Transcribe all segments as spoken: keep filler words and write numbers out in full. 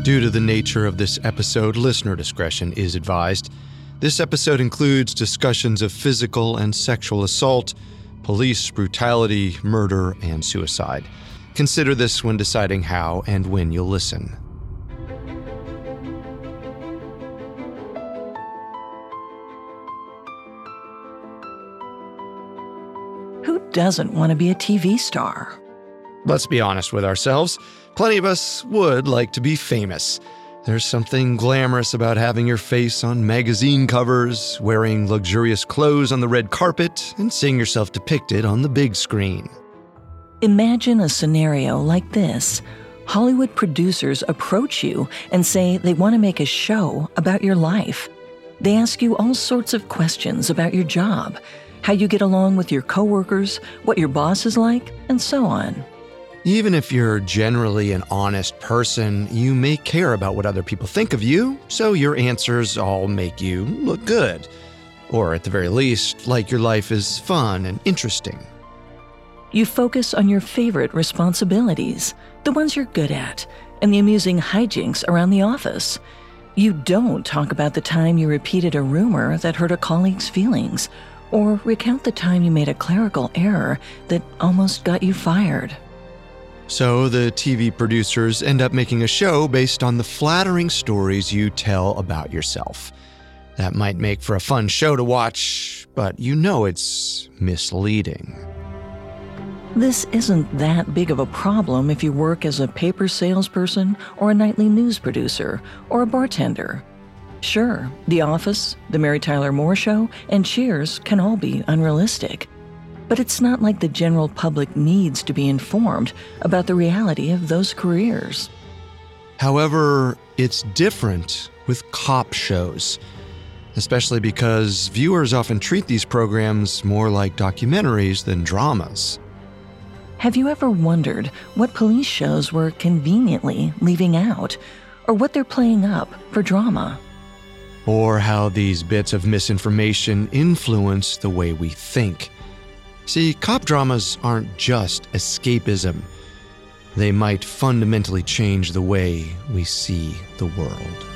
Due to the nature of this episode, listener discretion is advised. This episode includes discussions of physical and sexual assault, police brutality, murder, and suicide. Consider this when deciding how and when you'll listen. Who doesn't want to be a T V star? Let's be honest with ourselves. Plenty of us would like to be famous. There's something glamorous about having your face on magazine covers, wearing luxurious clothes on the red carpet, and seeing yourself depicted on the big screen. Imagine a scenario like this. Hollywood producers approach you and say they want to make a show about your life. They ask you all sorts of questions about your job, how you get along with your coworkers, what your boss is like, and so on. Even if you're generally an honest person, you may care about what other people think of you, so your answers all make you look good. Or at the very least, like your life is fun and interesting. You focus on your favorite responsibilities, the ones you're good at, and the amusing hijinks around the office. You don't talk about the time you repeated a rumor that hurt a colleague's feelings, or recount the time you made a clerical error that almost got you fired. So the T V producers end up making a show based on the flattering stories you tell about yourself. That might make for a fun show to watch, but you know it's misleading. This isn't that big of a problem if you work as a paper salesperson or a nightly news producer or a bartender. Sure, The Office, The Mary Tyler Moore Show, and Cheers can all be unrealistic. But it's not like the general public needs to be informed about the reality of those careers. However, it's different with cop shows, especially because viewers often treat these programs more like documentaries than dramas. Have you ever wondered what police shows were conveniently leaving out, or what they're playing up for drama? Or how these bits of misinformation influence the way we think. See, cop dramas aren't just escapism. They might fundamentally change the way we see the world.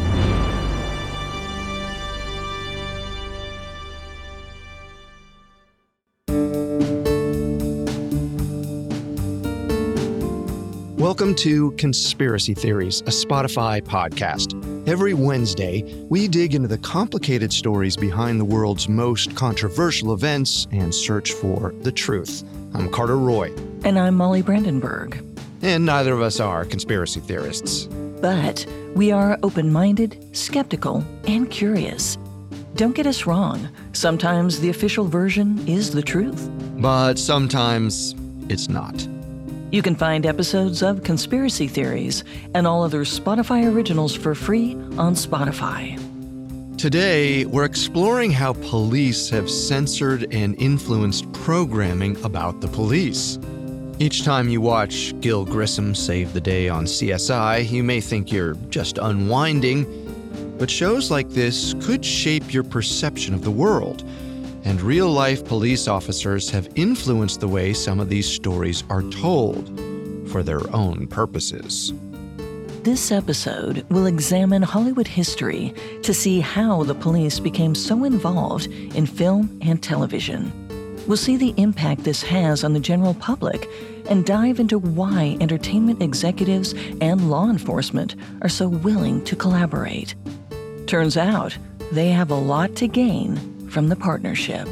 Welcome to Conspiracy Theories, a Spotify podcast. Every Wednesday, we dig into the complicated stories behind the world's most controversial events and search for the truth. I'm Carter Roy. And I'm Molly Brandenburg. And neither of us are conspiracy theorists. But we are open-minded, skeptical, and curious. Don't get us wrong. Sometimes the official version is the truth. But sometimes it's not. You can find episodes of Conspiracy Theories and all other Spotify originals for free on Spotify. Today, we're exploring how police have censored and influenced programming about the police. Each time you watch Gil Grissom save the day on C S I, you may think you're just unwinding, but shows like this could shape your perception of the world. And real-life police officers have influenced the way some of these stories are told for their own purposes. This episode will examine Hollywood history to see how the police became so involved in film and television. We'll see the impact this has on the general public and dive into why entertainment executives and law enforcement are so willing to collaborate. Turns out, they have a lot to gain from the partnership.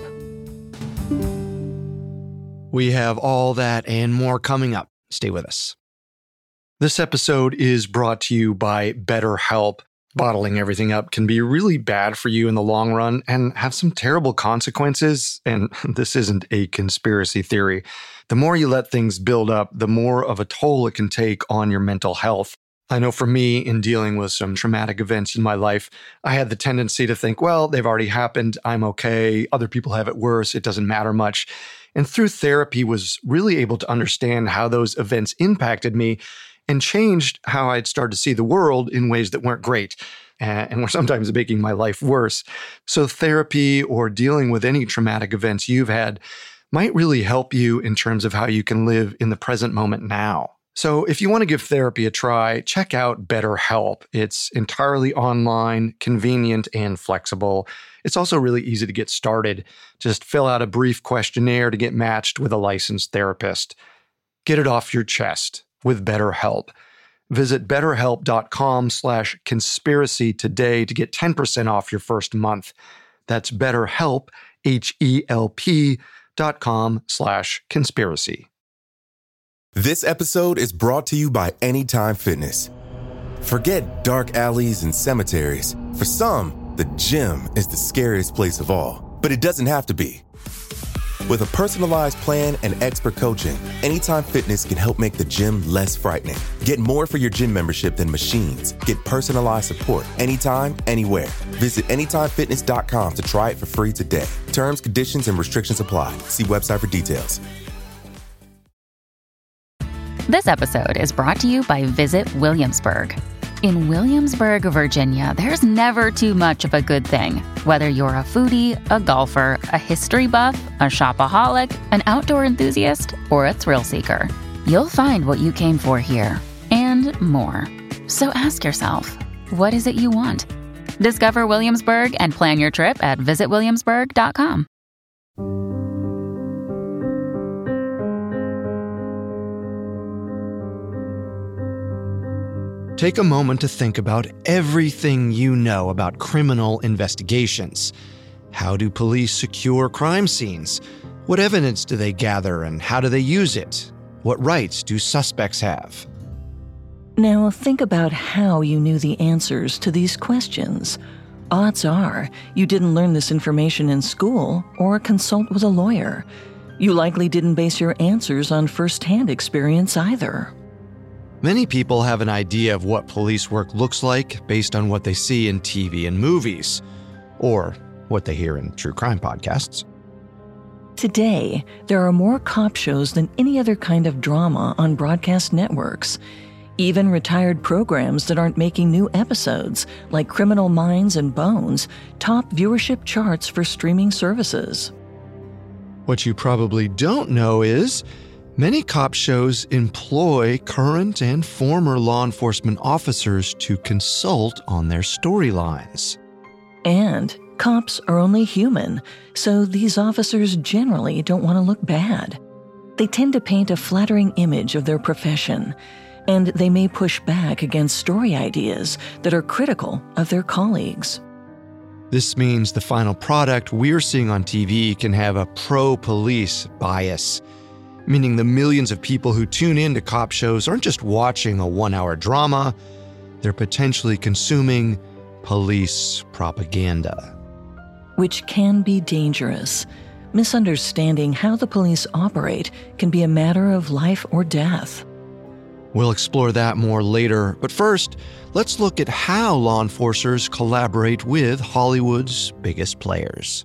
We have all that and more coming up. Stay with us. This episode is brought to you by BetterHelp. Bottling everything up can be really bad for you in the long run and have some terrible consequences. And this isn't a conspiracy theory. The more you let things build up, the more of a toll it can take on your mental health. I know for me, in dealing with some traumatic events in my life, I had the tendency to think, well, they've already happened. I'm okay. Other people have it worse. It doesn't matter much. And through therapy, was really able to understand how those events impacted me and changed how I'd started to see the world in ways that weren't great and were sometimes making my life worse. So therapy or dealing with any traumatic events you've had might really help you in terms of how you can live in the present moment now. So if you want to give therapy a try, check out BetterHelp. It's entirely online, convenient, and flexible. It's also really easy to get started. Just fill out a brief questionnaire to get matched with a licensed therapist. Get it off your chest with BetterHelp. Visit betterhelp.com slash conspiracy today to get ten percent off your first month. That's BetterHelp, H-E-L-P dot com slash conspiracy. This episode is brought to you by Anytime Fitness. Forget dark alleys and cemeteries. For some, the gym is the scariest place of all, but it doesn't have to be. With a personalized plan and expert coaching, Anytime Fitness can help make the gym less frightening. Get more for your gym membership than machines. Get personalized support anytime, anywhere. Visit anytime fitness dot com to try it for free today. Terms, conditions, and restrictions apply. See website for details. This episode is brought to you by Visit Williamsburg. In Williamsburg, Virginia, there's never too much of a good thing. Whether you're a foodie, a golfer, a history buff, a shopaholic, an outdoor enthusiast, or a thrill seeker, you'll find what you came for here and more. So ask yourself, what is it you want? Discover Williamsburg and plan your trip at visit williamsburg dot com. Take a moment to think about everything you know about criminal investigations. How do police secure crime scenes? What evidence do they gather and how do they use it? What rights do suspects have? Now think about how you knew the answers to these questions. Odds are you didn't learn this information in school or consult with a lawyer. You likely didn't base your answers on first-hand experience either. Many people have an idea of what police work looks like based on what they see in T V and movies, or what they hear in true crime podcasts. Today, there are more cop shows than any other kind of drama on broadcast networks. Even retired programs that aren't making new episodes, like Criminal Minds and Bones, top viewership charts for streaming services. What you probably don't know is many cop shows employ current and former law enforcement officers to consult on their storylines. And cops are only human, so these officers generally don't want to look bad. They tend to paint a flattering image of their profession, and they may push back against story ideas that are critical of their colleagues. This means the final product we're seeing on T V can have a pro-police bias, meaning the millions of people who tune in to cop shows aren't just watching a one-hour drama, they're potentially consuming police propaganda. Which can be dangerous. Misunderstanding how the police operate can be a matter of life or death. We'll explore that more later, but first, let's look at how law enforcers collaborate with Hollywood's biggest players.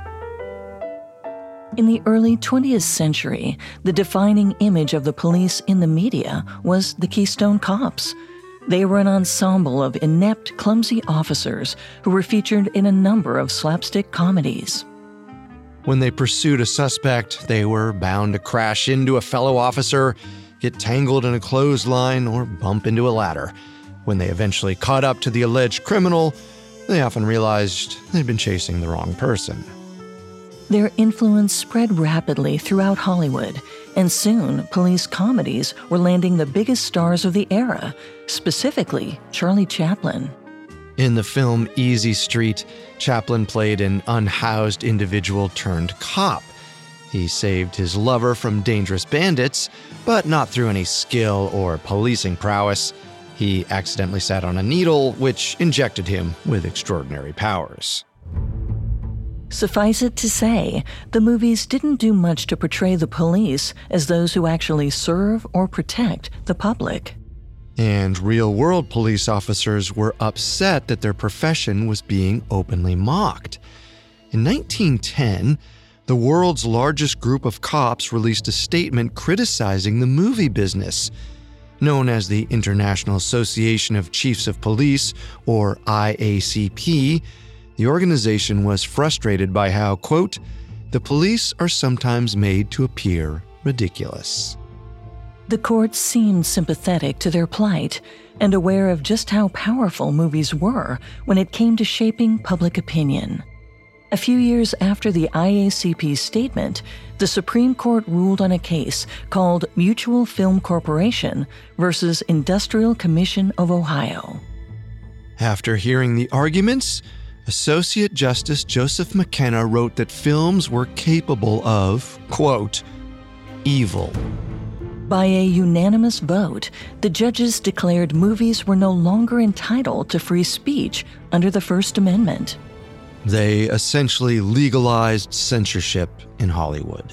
In the early twentieth century, the defining image of the police in the media was the Keystone Cops. They were an ensemble of inept, clumsy officers who were featured in a number of slapstick comedies. When they pursued a suspect, they were bound to crash into a fellow officer, get tangled in a clothesline, or bump into a ladder. When they eventually caught up to the alleged criminal, they often realized they'd been chasing the wrong person. Their influence spread rapidly throughout Hollywood, and soon police comedies were landing the biggest stars of the era, specifically Charlie Chaplin. In the film Easy Street, Chaplin played an unhoused individual turned cop. He saved his lover from dangerous bandits, but not through any skill or policing prowess. He accidentally sat on a needle, which injected him with extraordinary powers. Suffice it to say, the movies didn't do much to portray the police as those who actually serve or protect the public. And real-world police officers were upset that their profession was being openly mocked. In nineteen ten, the world's largest group of cops released a statement criticizing the movie business. Known as the International Association of Chiefs of Police, or I A C P, the organization was frustrated by how, quote, the police are sometimes made to appear ridiculous. The courts seemed sympathetic to their plight and aware of just how powerful movies were when it came to shaping public opinion. A few years after the I A C P's statement, the Supreme Court ruled on a case called Mutual Film Corporation versus Industrial Commission of Ohio. After hearing the arguments, Associate Justice Joseph McKenna wrote that films were capable of, quote, evil. By a unanimous vote, the judges declared movies were no longer entitled to free speech under the First Amendment. They essentially legalized censorship in Hollywood.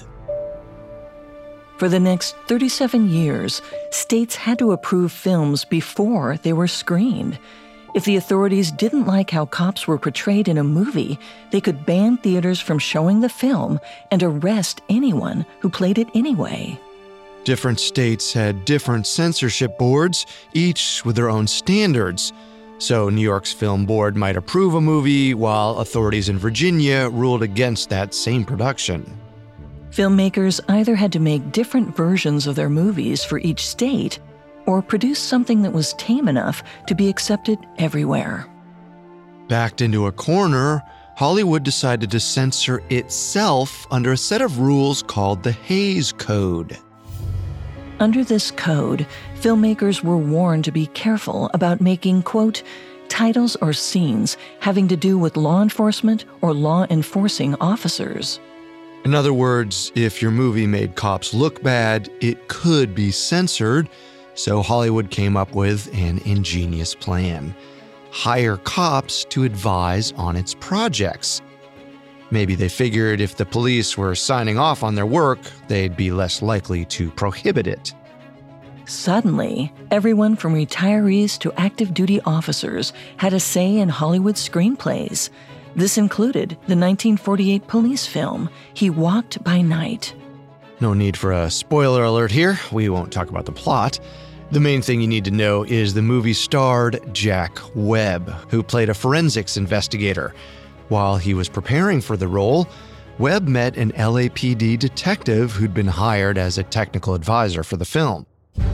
For the next thirty-seven years, states had to approve films before they were screened. If the authorities didn't like how cops were portrayed in a movie, they could ban theaters from showing the film and arrest anyone who played it anyway. Different states had different censorship boards, each with their own standards. So New York's film board might approve a movie, while authorities in Virginia ruled against that same production. Filmmakers either had to make different versions of their movies for each state, or produce something that was tame enough to be accepted everywhere. Backed into a corner, Hollywood decided to censor itself under a set of rules called the Hays Code. Under this code, filmmakers were warned to be careful about making, quote, titles or scenes having to do with law enforcement or law enforcing officers. In other words, if your movie made cops look bad, it could be censored, so Hollywood came up with an ingenious plan. Hire cops to advise on its projects. Maybe they figured if the police were signing off on their work, they'd be less likely to prohibit it. Suddenly, everyone from retirees to active duty officers had a say in Hollywood screenplays. This included the nineteen forty-eight police film, He Walked by Night. No need for a spoiler alert here. We won't talk about the plot. The main thing you need to know is the movie starred Jack Webb, who played a forensics investigator. While he was preparing for the role, Webb met an L A P D detective who'd been hired as a technical advisor for the film.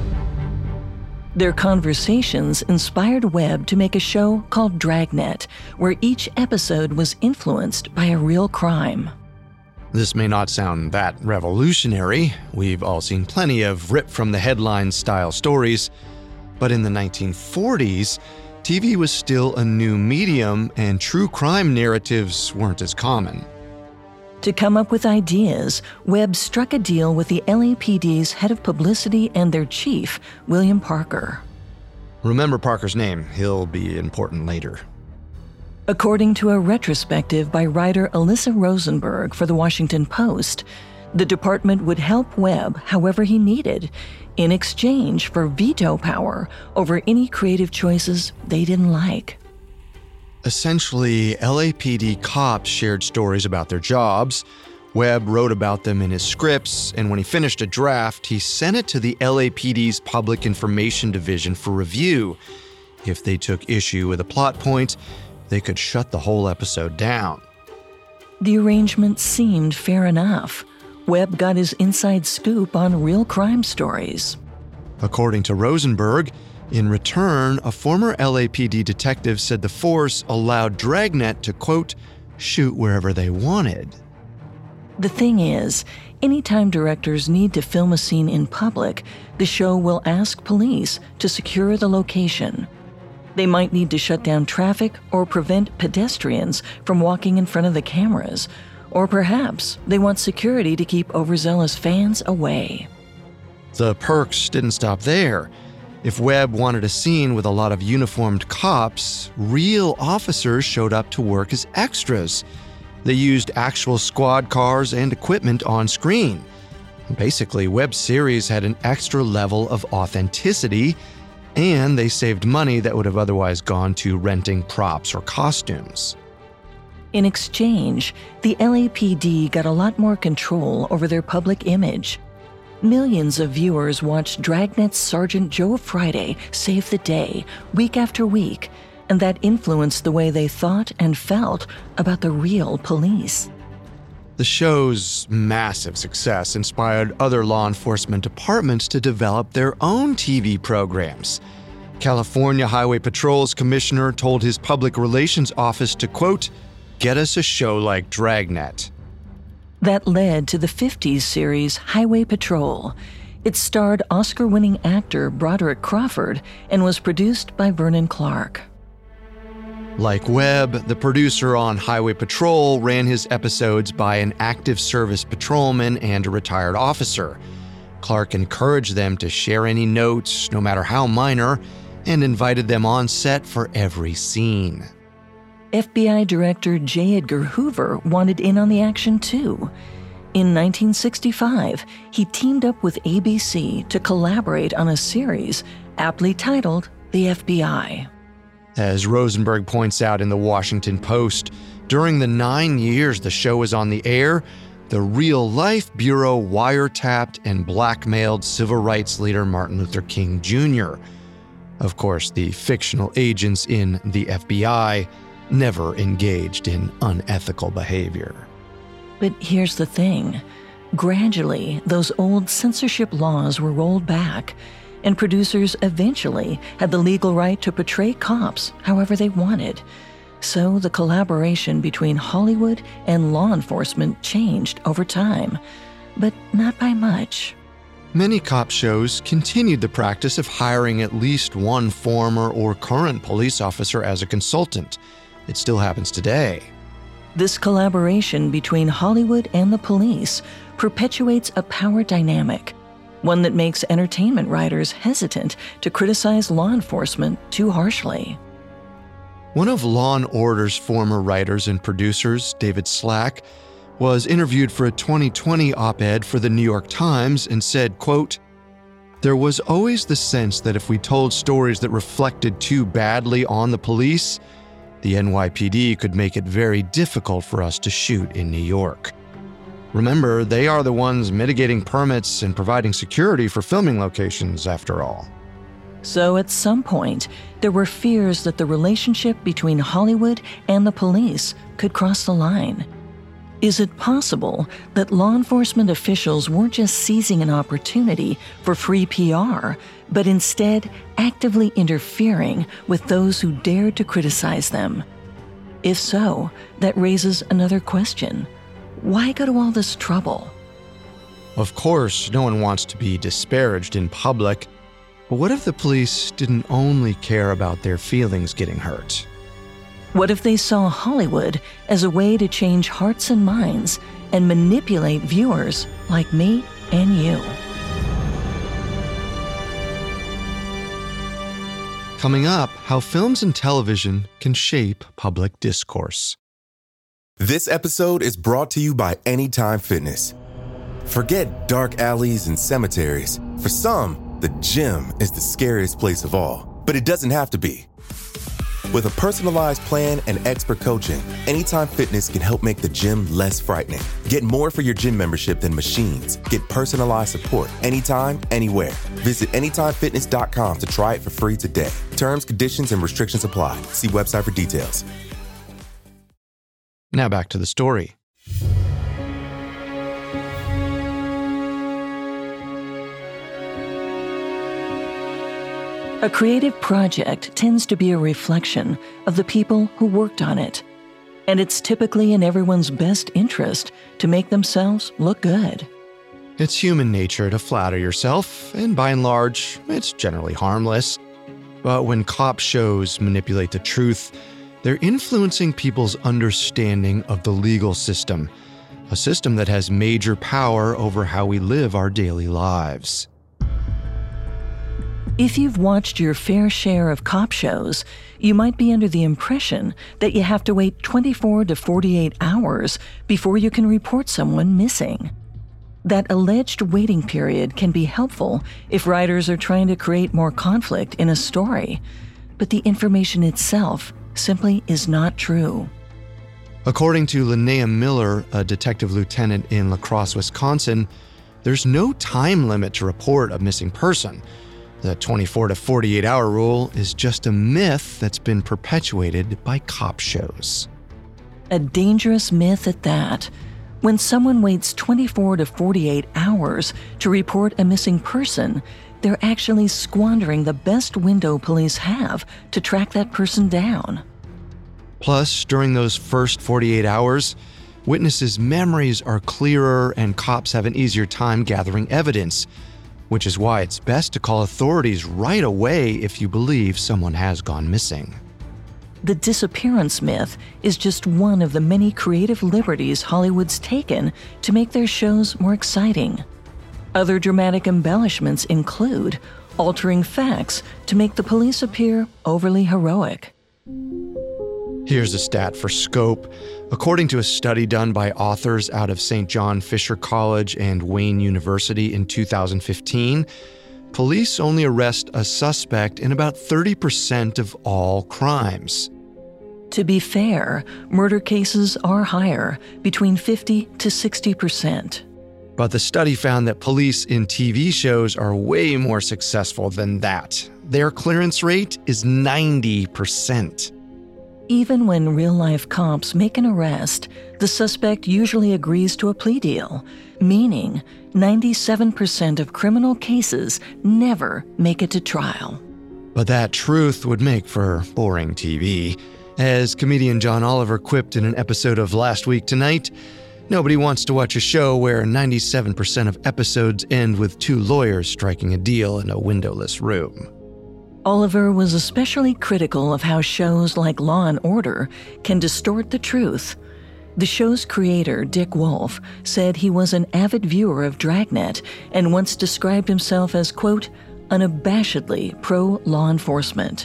Their conversations inspired Webb to make a show called Dragnet, where each episode was influenced by a real crime. This may not sound that revolutionary. We've all seen plenty of rip-from-the-headlines style stories. But in the nineteen forties, T V was still a new medium, and true crime narratives weren't as common. To come up with ideas, Webb struck a deal with the L A P D's head of publicity and their chief, William Parker. Remember Parker's name. He'll be important later. According to a retrospective by writer Alyssa Rosenberg for The Washington Post, the department would help Webb however he needed, in exchange for veto power over any creative choices they didn't like. Essentially, L A P D cops shared stories about their jobs. Webb wrote about them in his scripts, and when he finished a draft, he sent it to the L A P D's Public Information Division for review. If they took issue with a plot point, they could shut the whole episode down. The arrangement seemed fair enough. Webb got his inside scoop on real crime stories. According to Rosenberg, in return, a former L A P D detective said the force allowed Dragnet to, quote, shoot wherever they wanted. The thing is, anytime directors need to film a scene in public, the show will ask police to secure the location. They might need to shut down traffic or prevent pedestrians from walking in front of the cameras, or perhaps they want security to keep overzealous fans away. The perks didn't stop there. If Webb wanted a scene with a lot of uniformed cops, real officers showed up to work as extras. They used actual squad cars and equipment on screen. Basically, Webb's series had an extra level of authenticity, and they saved money that would have otherwise gone to renting props or costumes. In exchange, the L A P D got a lot more control over their public image. Millions of viewers watched Dragnet's Sergeant Joe Friday save the day week after week, and that influenced the way they thought and felt about the real police. The show's massive success inspired other law enforcement departments to develop their own T V programs. California Highway Patrol's commissioner told his public relations office to, quote, "Get us a show like Dragnet." That led to the fifties series Highway Patrol. It starred Oscar-winning actor Broderick Crawford and was produced by Vernon Clark. Like Webb, the producer on Highway Patrol ran his episodes by an active service patrolman and a retired officer. Clark encouraged them to share any notes, no matter how minor, and invited them on set for every scene. F B I Director J. Edgar Hoover wanted in on the action too. In nineteen sixty-five, he teamed up with A B C to collaborate on a series aptly titled The F B I. As Rosenberg points out in the Washington Post, during the nine years the show was on the air, the real-life Bureau wiretapped and blackmailed civil rights leader Martin Luther King Junior Of course, the fictional agents in the F B I never engaged in unethical behavior. But here's the thing. Gradually, those old censorship laws were rolled back, and producers eventually had the legal right to portray cops however they wanted. So the collaboration between Hollywood and law enforcement changed over time, but not by much. Many cop shows continued the practice of hiring at least one former or current police officer as a consultant. It still happens today. This collaboration between Hollywood and the police perpetuates a power dynamic, one that makes entertainment writers hesitant to criticize law enforcement too harshly. One of Law and Order's former writers and producers, David Slack, was interviewed for a twenty twenty op-ed for the New York Times and said, quote, "There was always the sense that if we told stories that reflected too badly on the police, the N Y P D could make it very difficult for us to shoot in New York. Remember, they are the ones mitigating permits and providing security for filming locations, after all." So at some point, there were fears that the relationship between Hollywood and the police could cross the line. Is it possible that law enforcement officials weren't just seizing an opportunity for free P R, but instead actively interfering with those who dared to criticize them? If so, that raises another question. Why go to all this trouble? Of course, no one wants to be disparaged in public, but what if the police didn't only care about their feelings getting hurt? What if they saw Hollywood as a way to change hearts and minds and manipulate viewers like me and you? Coming up, how films and television can shape public discourse. This episode is brought to you by Anytime Fitness. Forget dark alleys and cemeteries. For some, the gym is the scariest place of all, but it doesn't have to be. With a personalized plan and expert coaching, Anytime Fitness can help make the gym less frightening. Get more for your gym membership than machines. Get personalized support anytime, anywhere. Visit anytime fitness dot com to try it for free today. Terms, conditions, and restrictions apply. See website for details. Now back to the story. A creative project tends to be a reflection of the people who worked on it, and it's typically in everyone's best interest to make themselves look good. It's human nature to flatter yourself, and by and large, it's generally harmless. But when cop shows manipulate the truth, they're influencing people's understanding of the legal system, a system that has major power over how we live our daily lives. If you've watched your fair share of cop shows, you might be under the impression that you have to wait twenty-four to forty-eight hours before you can report someone missing. That alleged waiting period can be helpful if writers are trying to create more conflict in a story, but the information itself simply is not true. According to Linnea Miller, a detective lieutenant in La Crosse, Wisconsin, there's no time limit to report a missing person. The twenty-four to forty-eight hour rule is just a myth that's been perpetuated by cop shows. A dangerous myth at that. When someone waits twenty-four to forty-eight hours to report a missing person, they're actually squandering the best window police have to track that person down. Plus, during those first forty-eight hours, witnesses' memories are clearer and cops have an easier time gathering evidence, which is why it's best to call authorities right away if you believe someone has gone missing. The disappearance myth is just one of the many creative liberties Hollywood's taken to make their shows more exciting. Other dramatic embellishments include altering facts to make the police appear overly heroic. Here's a stat for scope. According to a study done by authors out of Saint John Fisher College and Wayne University in two thousand fifteen, police only arrest a suspect in about thirty percent of all crimes. To be fair, murder cases are higher, between fifty to sixty percent. But the study found that police in T V shows are way more successful than that. Their clearance rate is ninety percent. Even when real-life cops make an arrest, the suspect usually agrees to a plea deal, meaning ninety-seven percent of criminal cases never make it to trial. But that truth would make for boring T V. As comedian John Oliver quipped in an episode of Last Week Tonight, nobody wants to watch a show where ninety-seven percent of episodes end with two lawyers striking a deal in a windowless room. Oliver was especially critical of how shows like Law and Order can distort the truth. The show's creator, Dick Wolf, said he was an avid viewer of Dragnet and once described himself as, quote, unabashedly pro-law enforcement.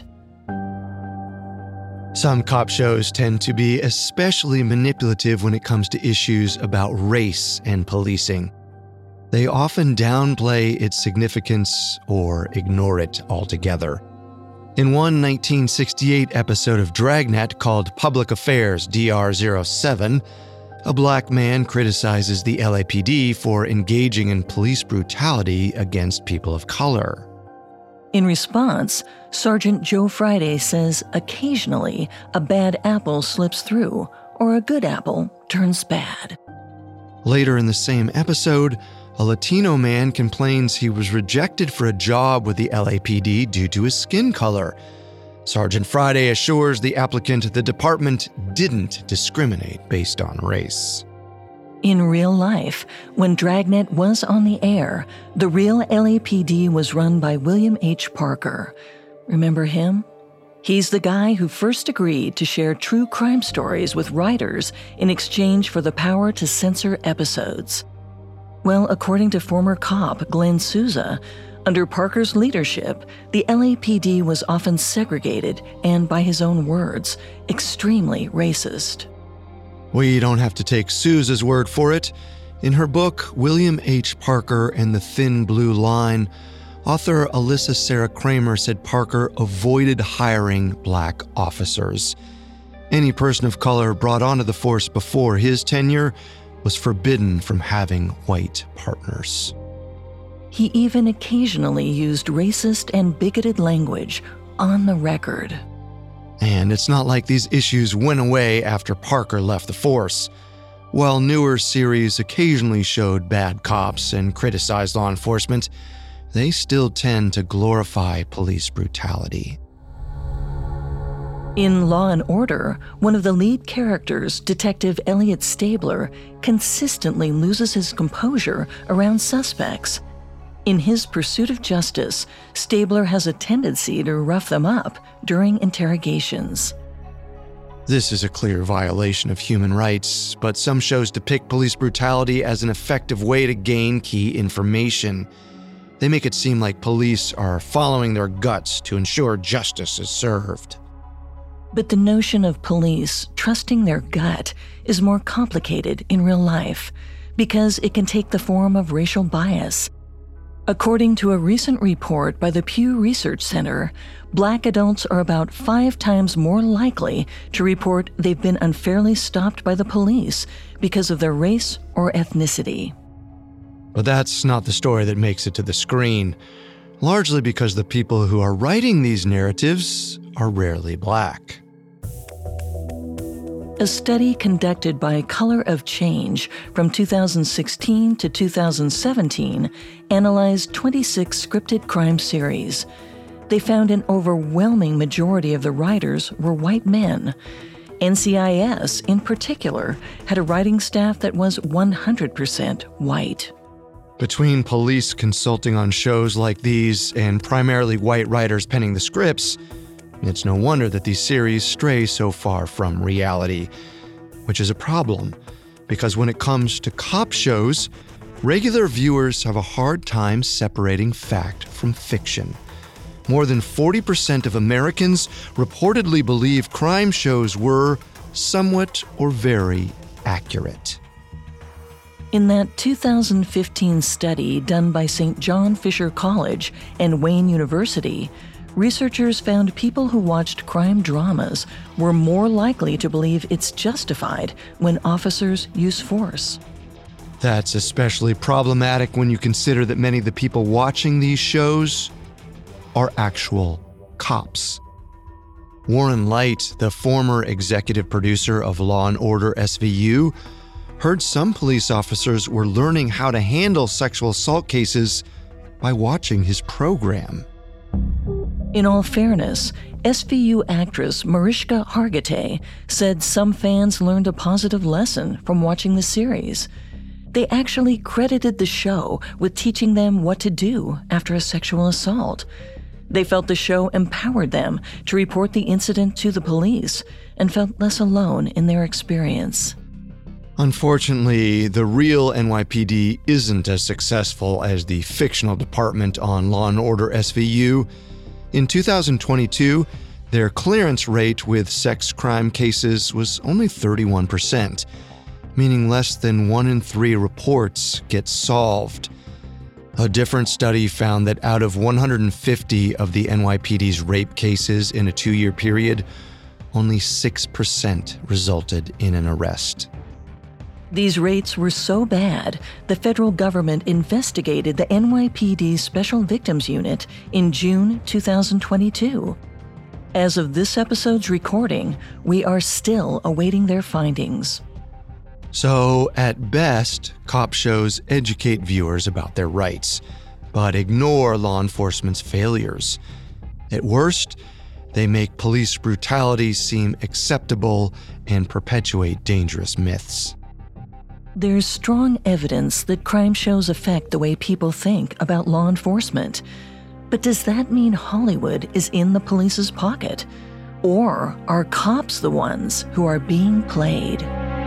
Some cop shows tend to be especially manipulative when it comes to issues about race and policing. They often downplay its significance or ignore it altogether. In one nineteen sixty-eight episode of Dragnet called Public Affairs D R zero seven, a black man criticizes the L A P D for engaging in police brutality against people of color. In response, Sergeant Joe Friday says occasionally a bad apple slips through or a good apple turns bad. Later in the same episode, a Latino man complains he was rejected for a job with the L A P D due to his skin color. Sergeant Friday assures the applicant the department didn't discriminate based on race. In real life, when Dragnet was on the air, the real L A P D was run by William H. Parker. Remember him? He's the guy who first agreed to share true crime stories with writers in exchange for the power to censor episodes. Well, according to former cop Glenn Souza, under Parker's leadership, the L A P D was often segregated and, by his own words, extremely racist. We don't have to take Souza's word for it. In her book, William H. Parker and the Thin Blue Line, author Alyssa Sarah Kramer said Parker avoided hiring black officers. Any person of color brought onto the force before his tenure was forbidden from having white partners. He even occasionally used racist and bigoted language on the record. And it's not like these issues went away after Parker left the force. While newer series occasionally showed bad cops and criticized law enforcement, they still tend to glorify police brutality. In Law and Order, one of the lead characters, Detective Elliot Stabler, consistently loses his composure around suspects. In his pursuit of justice, Stabler has a tendency to rough them up during interrogations. This is a clear violation of human rights, but some shows depict police brutality as an effective way to gain key information. They make it seem like police are following their guts to ensure justice is served. But the notion of police trusting their gut is more complicated in real life because it can take the form of racial bias. According to a recent report by the Pew Research Center, black adults are about five times more likely to report they've been unfairly stopped by the police because of their race or ethnicity. But that's not the story that makes it to the screen, largely because the people who are writing these narratives are rarely black. A A study conducted by Color of Change from two thousand sixteen to two thousand seventeen analyzed twenty-six scripted crime series. They found an overwhelming majority of the writers were white men. N C I S, in particular, had a writing staff that was one hundred percent white. Between police consulting on shows like these and primarily white writers penning the scripts, it's no wonder that these series stray so far from reality, which is a problem, because when it comes to cop shows, regular viewers have a hard time separating fact from fiction. More than forty percent of Americans reportedly believe crime shows were somewhat or very accurate. In that two thousand fifteen study done by Saint John Fisher College and Wayne University, researchers found people who watched crime dramas were more likely to believe it's justified when officers use force. That's especially problematic when you consider that many of the people watching these shows are actual cops. Warren Leight, the former executive producer of Law and Order S V U, heard some police officers were learning how to handle sexual assault cases by watching his program. In all fairness, S V U actress Mariska Hargitay said some fans learned a positive lesson from watching the series. They actually credited the show with teaching them what to do after a sexual assault. They felt the show empowered them to report the incident to the police and felt less alone in their experience. Unfortunately, the real N Y P D isn't as successful as the fictional department on Law and Order S V U. In two thousand twenty-two, their clearance rate with sex crime cases was only thirty-one percent, meaning less than one in three reports get solved. A different study found that out of one hundred fifty of the N Y P D's rape cases in a two-year period, only six percent resulted in an arrest. These rates were so bad, the federal government investigated the N Y P D Special Victims Unit in June two thousand twenty-two. As of this episode's recording, we are still awaiting their findings. So, at best, cop shows educate viewers about their rights, but ignore law enforcement's failures. At worst, they make police brutality seem acceptable and perpetuate dangerous myths. There's strong evidence that crime shows affect the way people think about law enforcement. But does that mean Hollywood is in the police's pocket? Or are cops the ones who are being played?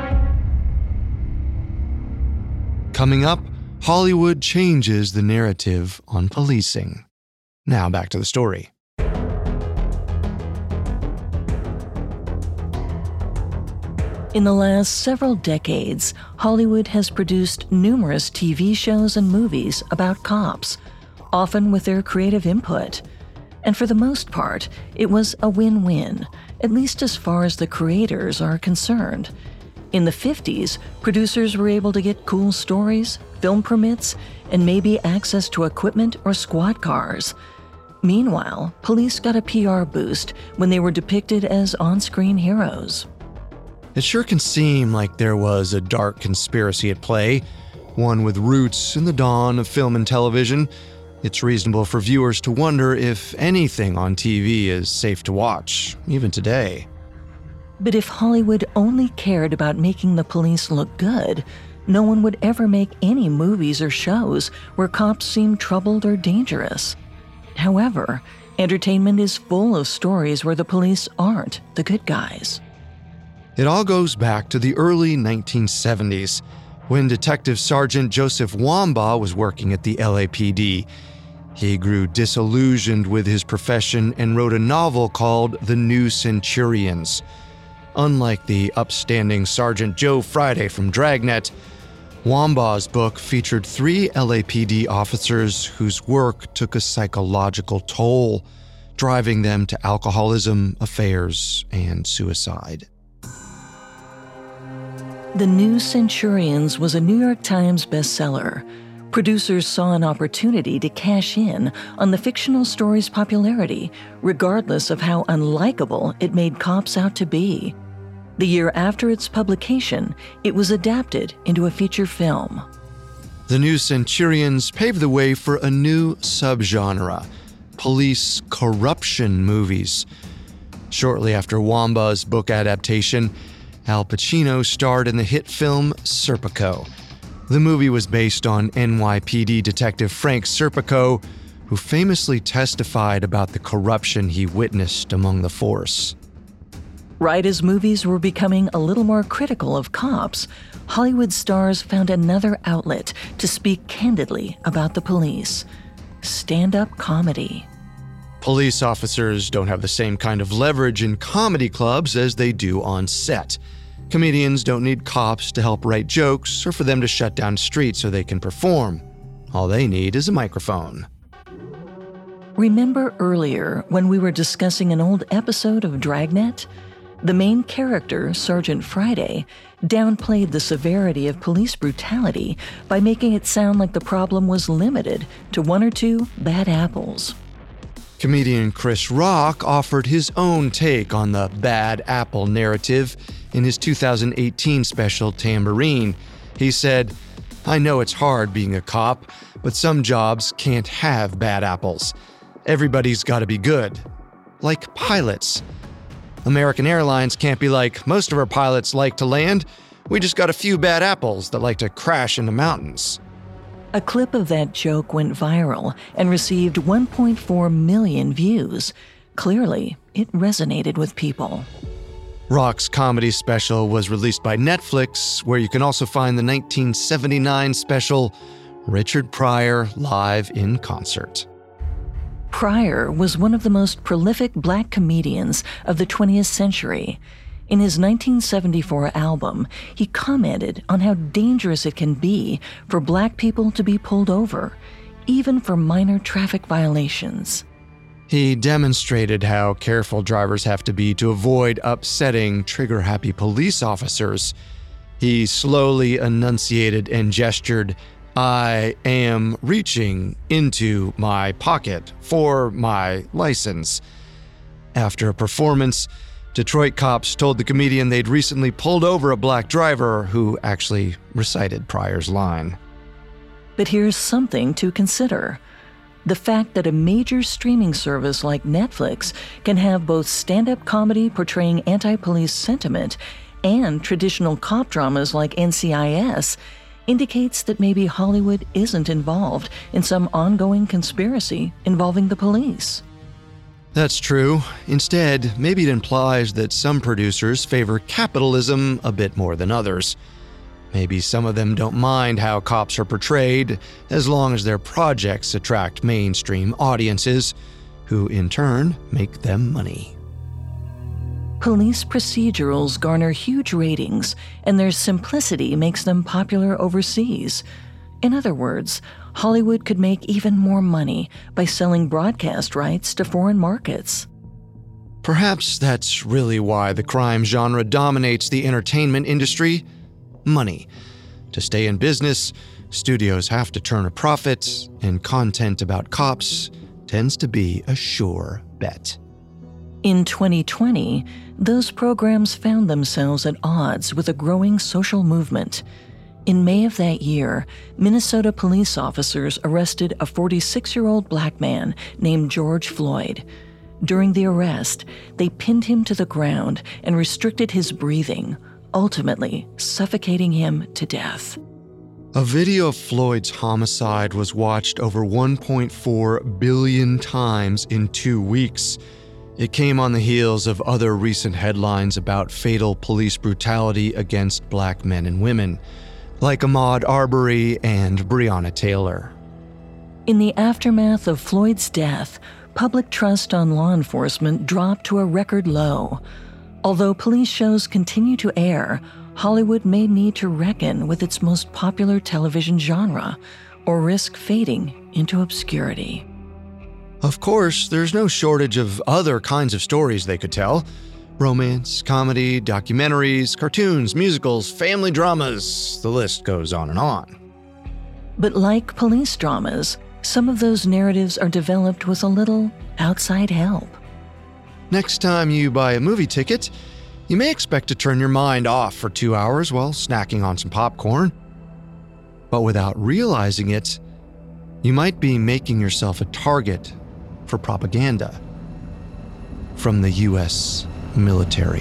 Coming up, Hollywood changes the narrative on policing. Now back to the story. In the last several decades, Hollywood has produced numerous T V shows and movies about cops, often with their creative input. And for the most part, it was a win-win, at least as far as the creators are concerned. In the fifties, producers were able to get cool stories, film permits, and maybe access to equipment or squad cars. Meanwhile, police got a P R boost when they were depicted as on-screen heroes. It sure can seem like there was a dark conspiracy at play, one with roots in the dawn of film and television. It's reasonable for viewers to wonder if anything on T V is safe to watch, even today. But if Hollywood only cared about making the police look good, no one would ever make any movies or shows where cops seem troubled or dangerous. However, entertainment is full of stories where the police aren't the good guys. It all goes back to the early nineteen seventies, when Detective Sergeant Joseph Wambaugh was working at the L A P D. He grew disillusioned with his profession and wrote a novel called The New Centurions. Unlike the upstanding Sergeant Joe Friday from Dragnet, Wambaugh's book featured three L A P D officers whose work took a psychological toll, driving them to alcoholism, affairs, and suicide. The New Centurions was a New York Times bestseller. Producers saw an opportunity to cash in on the fictional story's popularity, regardless of how unlikable it made cops out to be. The year after its publication, it was adapted into a feature film. The New Centurions paved the way for a new subgenre, police corruption movies. Shortly after Wamba's book adaptation, Al Pacino starred in the hit film Serpico. The movie was based on N Y P D detective Frank Serpico, who famously testified about the corruption he witnessed among the force. Right as movies were becoming a little more critical of cops, Hollywood stars found another outlet to speak candidly about the police: stand-up comedy. Police officers don't have the same kind of leverage in comedy clubs as they do on set. Comedians don't need cops to help write jokes or for them to shut down streets so they can perform. All they need is a microphone. Remember earlier when we were discussing an old episode of Dragnet? The main character, Sergeant Friday, downplayed the severity of police brutality by making it sound like the problem was limited to one or two bad apples. Comedian Chris Rock offered his own take on the bad apple narrative in his two thousand eighteen special Tambourine. He said, "I know it's hard being a cop, but some jobs can't have bad apples. Everybody's got to be good. Like pilots. American Airlines can't be like, most of our pilots like to land. We just got a few bad apples that like to crash into mountains." A clip of that joke went viral and received one point four million views. Clearly, it resonated with people. Rock's comedy special was released by Netflix, where you can also find the nineteen seventy-nine special Richard Pryor Live in Concert. Pryor was one of the most prolific black comedians of the twentieth century. In his nineteen seventy-four album, he commented on how dangerous it can be for black people to be pulled over, even for minor traffic violations. He demonstrated how careful drivers have to be to avoid upsetting trigger-happy police officers. He slowly enunciated and gestured, "I am reaching into my pocket for my license." After a performance, Detroit cops told the comedian they'd recently pulled over a black driver who actually recited Pryor's line. But here's something to consider. The fact that a major streaming service like Netflix can have both stand-up comedy portraying anti-police sentiment and traditional cop dramas like N C I S indicates that maybe Hollywood isn't involved in some ongoing conspiracy involving the police. That's true. Instead, maybe it implies that some producers favor capitalism a bit more than others. Maybe some of them don't mind how cops are portrayed, as long as their projects attract mainstream audiences, who in turn make them money. Police procedurals garner huge ratings, and their simplicity makes them popular overseas. In other words, Hollywood could make even more money by selling broadcast rights to foreign markets. Perhaps that's really why the crime genre dominates the entertainment industry. Money. To stay in business, studios have to turn a profit, and content about cops tends to be a sure bet. In twenty twenty, those programs found themselves at odds with a growing social movement. In May of that year, Minnesota police officers arrested a forty-six-year-old black man named George Floyd. During the arrest, they pinned him to the ground and restricted his breathing, ultimately suffocating him to death. A video of Floyd's homicide was watched over one point four billion times in two weeks. It came on the heels of other recent headlines about fatal police brutality against black men and women, like Ahmaud Arbery and Breonna Taylor. In the aftermath of Floyd's death, public trust on law enforcement dropped to a record low. Although police shows continue to air, Hollywood may need to reckon with its most popular television genre, or risk fading into obscurity. Of course, there's no shortage of other kinds of stories they could tell. Romance, comedy, documentaries, cartoons, musicals, family dramas, the list goes on and on. But like police dramas, some of those narratives are developed with a little outside help. Next time you buy a movie ticket, You may expect to turn your mind off for two hours while snacking on some popcorn, but without realizing it, you might be making yourself a target for propaganda from the U S military.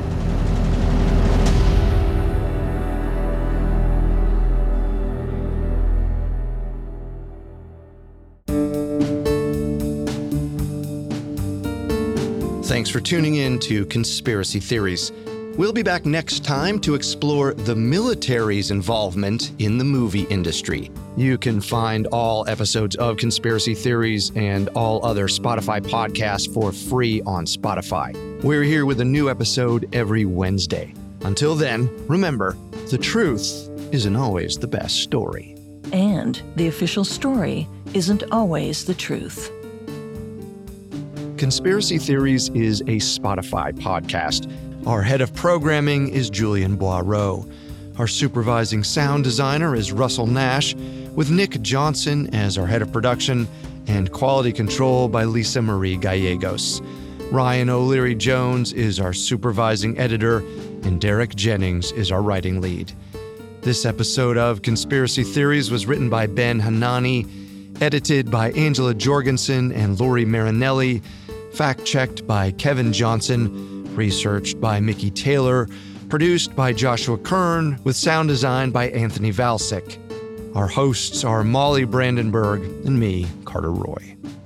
Thanks for tuning in to Conspiracy Theories. We'll be back next time to explore the military's involvement in the movie industry. You can find all episodes of Conspiracy Theories and all other Spotify podcasts for free on Spotify. We're here with a new episode every Wednesday. Until then, remember, the truth isn't always the best story. And the official story isn't always the truth. Conspiracy Theories is a Spotify podcast. Our head of programming is Julian Boireau. Our supervising sound designer is Russell Nash, with Nick Johnson as our head of production and quality control by Lisa Marie Gallegos. Ryan O'Leary Jones is our supervising editor, and Derek Jennings is our writing lead. This episode of Conspiracy Theories was written by Ben Hanani, edited by Angela Jorgensen and Lori Marinelli, fact-checked by Kevin Johnson, researched by Mickey Taylor, produced by Joshua Kern, with sound design by Anthony Valsic. Our hosts are Molly Brandenburg and me, Carter Roy.